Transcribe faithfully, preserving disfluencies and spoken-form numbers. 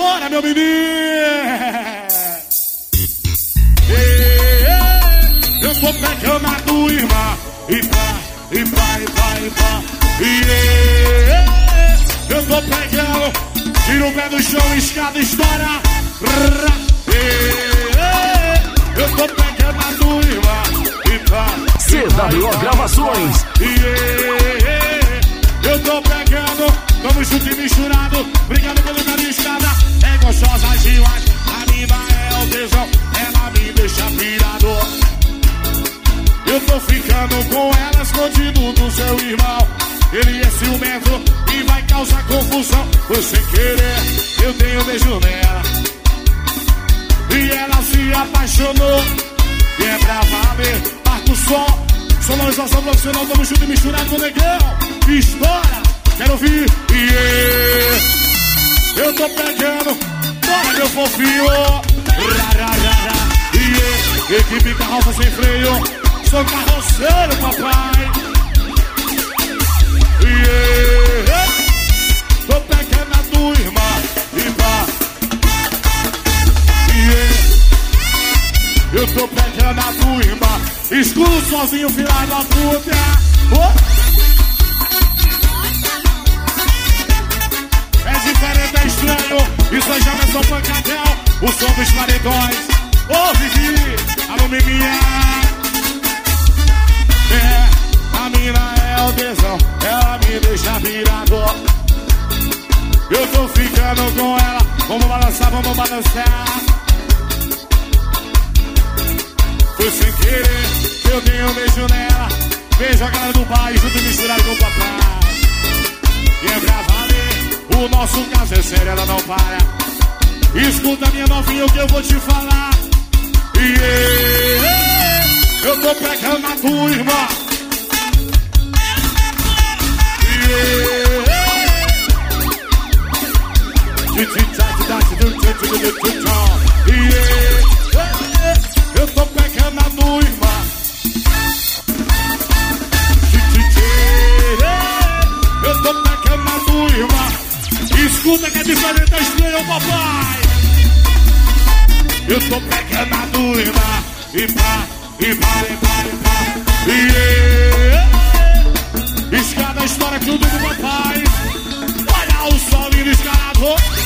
Bora, meu menino! Eu tô pegando a tua irmã. E pá, e pá, e pá, e pá. Eu tô pegando. Tira o pé do chão, escada, estoura. Eu tô pegando a tua irmã. E pá, C W O Gravações. Eu tô pegando. Tamo junto e misturado. Obrigado pelo carinho, escada. É gostosa demais. A mina é o tesão. Ela me deixa pirado. Eu tô ficando com ela escondido do seu irmão. Ele é ciumento e vai causar confusão. Foi sem querer, eu dei um beijo nela e ela se apaixonou. E é pra valer, marca o sol. Sonorização profissional, tamo junto e misturado com o negão. Estoura, quero ouvir. Yeah. Eu tô pegando, bora meu fofinho. Rararara. Yeah. Equipe carroça sem freio. Sou carroceiro, papai. Yeah. Tô pegando a tua irmã. E pá. Yeah. Eu tô pegando a tua irmã. Escudo sozinho, filha da puta. Oh. É diferente, é estranho. Isso aí já não é só pancadão. O som dos paredões. Ô, oh, Vivi. Alô, Miminha. É, a mina é o tesão, ela me deixa virado. Eu tô ficando com ela, vamos balançar, vamos balançar. Foi sem querer, eu dei um beijo nela. Beijo a galera do pai, junto e misturado com o papai. E é pra valer, o nosso caso é sério, ela não para. Escuta minha novinha o que eu vou te falar. Yeah. Eu tô pegando a tua irmã. Yeah. Eu tô pegando a tua irmã. Eu tô pegando a tua irmã. Escuta que é diferente da estrela, papai. Eu tô pegando a tua irmã. E pá. E vai, vai, vai. Yeah. Escada, história, tudo do papai. Olha o sol lindo escalado.